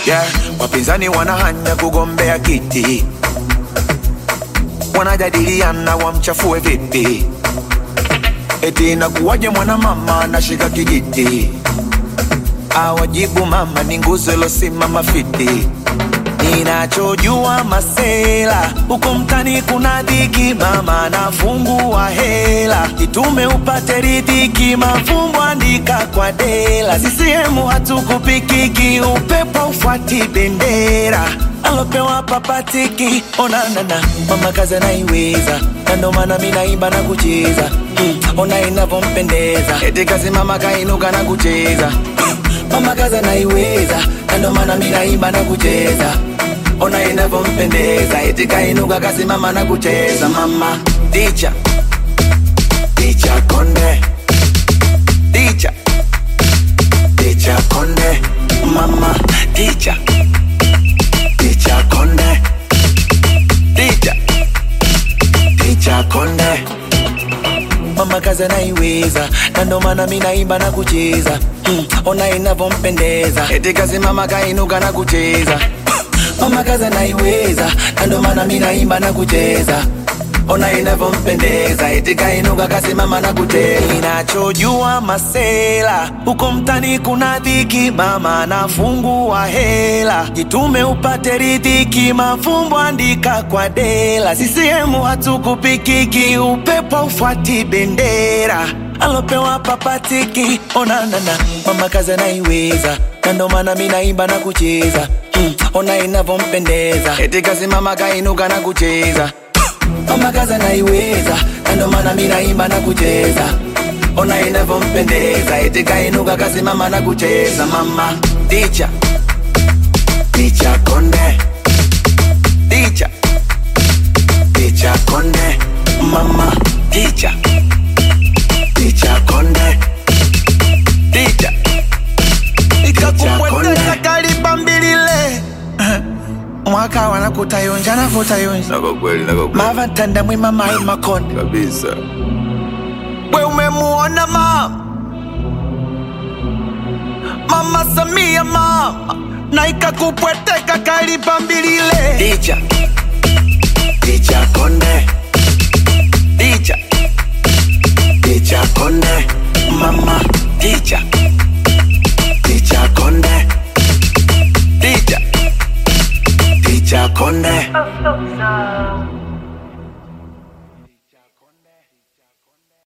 Yeah, wapinzani wanahanya kugombea kiti, wanajadiliana wamchafue vipi. Eti inakuwaje mwana mama anashika kijiti, awajibu mama ni nguzo ilosimama fiti. Ninachojua masela, huko mtani kuna dhiki, mama anafungua hela, itume upate ridhiki, mafumbo andika kwa dela. CCM hatukupikiki, upepo ufuati bendera, alopewa papatiki. Onanana, mama kazi anaiweza, na ndo maana mimi naimba na kucheza. Ona inavyompendeza, eti kazi mama kainuka na kucheza. Mama kazi anaiweza, na ndo maana mimi naimba na kucheza. Ona inavyompendeza, eti kainuka kazi mama na kucheza. Mama teacher, teacher Konde, teacher, teacher Konde. Mama teacher, teacher Konde, teacher, teacher Konde. Mama kazi anaiweza, na ndo maana mimi naimba na kucheza. Ona inavyompendeza, eti kazi mama kainuka na kucheza. Mama kazi anaiweza, na ndo maana mimi naimba na kucheza. Ona inavyompendeza, eti kainuka kazi mama na kucheza. Ninachojua masela, huko mtani kuna dhiki, mama anafungua hela, jitume upate ridhiki, mafumbo andika kwa dela. CCM hatukupikiki, upepo ufuati bendera, alopewa papatiki. Onanana, mama kazi anaiweza, na ndo maana mimi naimba na kucheza. Ona inavyompendeza, eti kazi mama kainuka na kucheza. Mama kazi anaiweza, na ndo maana mimi naimba na kucheza. Ona inavyompendeza, eti kainuka kazi mama na kucheza. Mama teacher, teacher Konde, teacher, teacher Konde. Mama teacher, teacher Konde, teacher, ikakumweteka kaliba mbilile mwaka wanakutayonja na kutayonja. Nako kweli. Mava tanda mwima mai makonde Kabisa. we umemuona Mama Samia mama, na ikakupweteka kaliba mbilile. Teacher, teacher Konde, teacher, teacher Konde. Mama teacher, teacher Konde, teacher, teacher Konde.